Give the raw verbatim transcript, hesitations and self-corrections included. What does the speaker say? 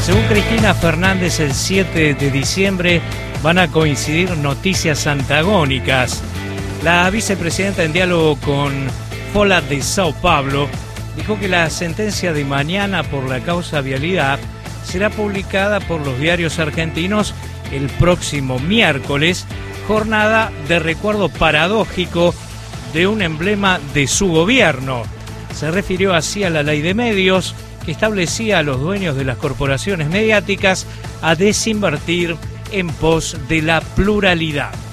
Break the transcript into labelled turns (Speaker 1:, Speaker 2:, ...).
Speaker 1: Según Cristina Fernández, el siete de diciembre van a coincidir noticias antagónicas. La vicepresidenta, en diálogo con Folha de Sao Paulo, dijo que la sentencia de mañana por la causa vialidad será publicada por los diarios argentinos el próximo miércoles, jornada de recuerdo paradójico de un emblema de su gobierno. Se refirió así a la ley de medios que establecía a los dueños de las corporaciones mediáticas a desinvertir en pos de la pluralidad.